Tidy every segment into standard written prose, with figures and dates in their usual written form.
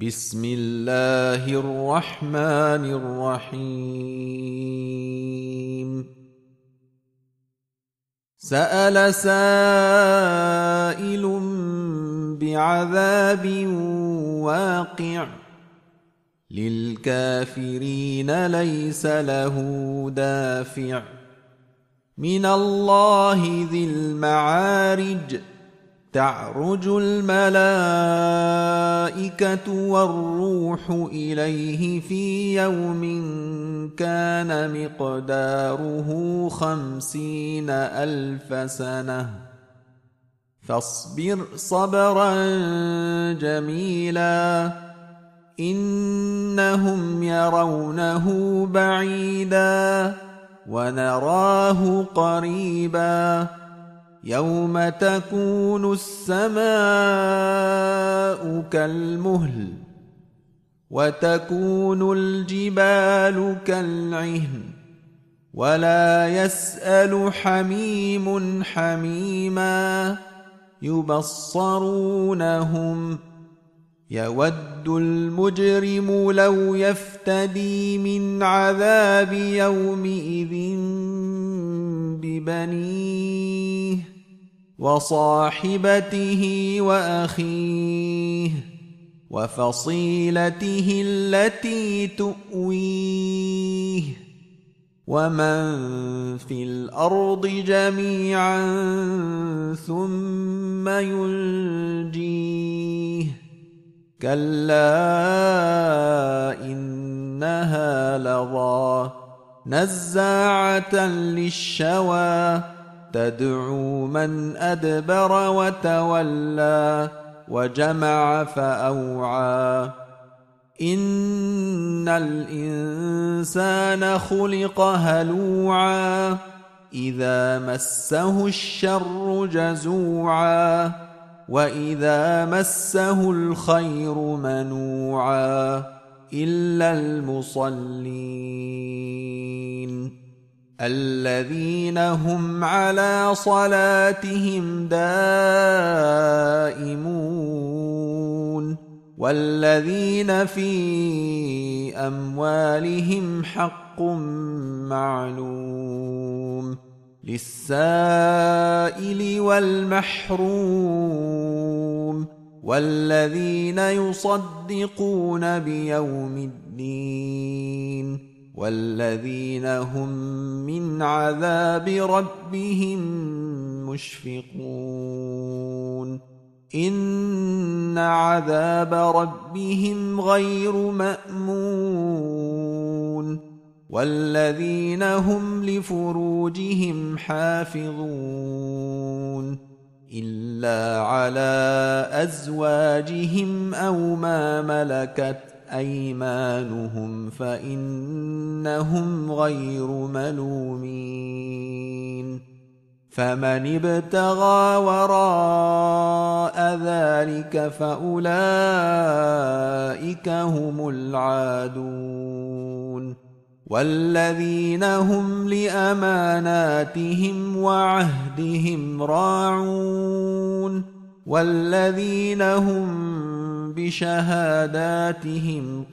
بسم الله الرحمن الرحيم. سأل سائل بعذاب واقع للكافرين ليس له دافع من الله ذي المعارج. تعرج الملائكة والروح إليه في يوم كان مقداره 50,000 سنة فاصبر صبرا جميلا إنهم يرونه بعيدا ونراه قريبا يوم تكون السماء كالمهل وتكون الجبال كالعهن ولا يسأل حميم حميما يبصرونهم يود المجرم لو يفتدي من عذاب يومئذ ببنيه وصاحبته وأخيه وفصيلته التي تؤويه ومن في الأرض جميعا ثم ينجيه كلا إنها لظى نزاعة للشوى تدعو من أدبر وتولى وجمع فأوعى إن الإنسان خلق هلوعا إذا مسه الشر جزوعا وإذا مسه الخير منوعا إلا المصلين الذين هم على صلاتهم دائمون والذين في أموالهم حق معلوم للسائل والمحروم والذين يصدقون بيوم الدين والذين هم من عذاب ربهم مشفقون إن عذاب ربهم غير مأمون والذين هم لفروجهم حافظون إلا على أزواجهم أو ما ملكت أيمانهم فإنهم غير ملومين فمن ابتغى وراء ذلك فأولئك هم العادون والذين هم لأماناتهم وعهدهم راعون والذين هم بشهاداتهم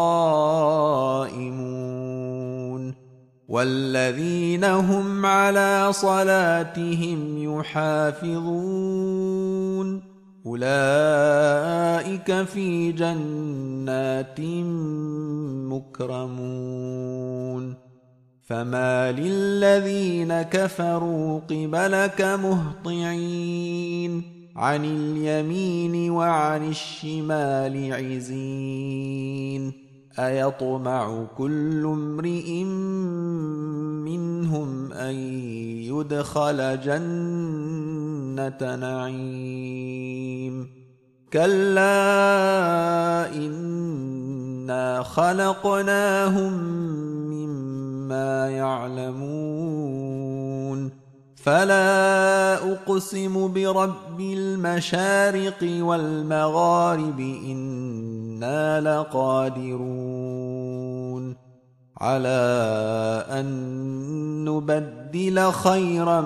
قائمون والذين هم على صلاتهم يحافظون أولئك في جنات مكرمون فما للذين كفروا قبلك مهطعين عن اليمين وعن الشمال عزين أيطمع كل امرئ منهم أن يدخل جنة نعيم كلا إنا خلقناهم مما يعلمون فلا أقسم برب المشارق والمغارب إنا لقادرون على أن نبدل خيرا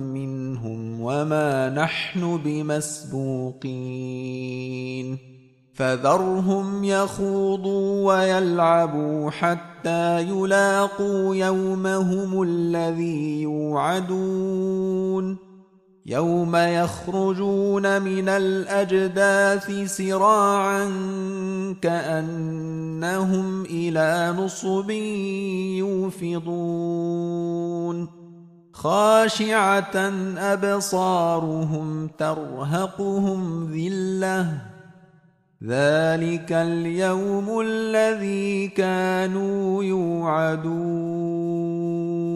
منهم وما نحن بمسبوقين فذرهم يخوضوا ويلعبوا حتى يلاقوا يومهم الذي يوعدون يوم يخرجون من الأجداث سراعا كأنهم إلى نصب يوفضون خاشعة أبصارهم ترهقهم ذلة ذلك اليوم الذي كانوا يوعدون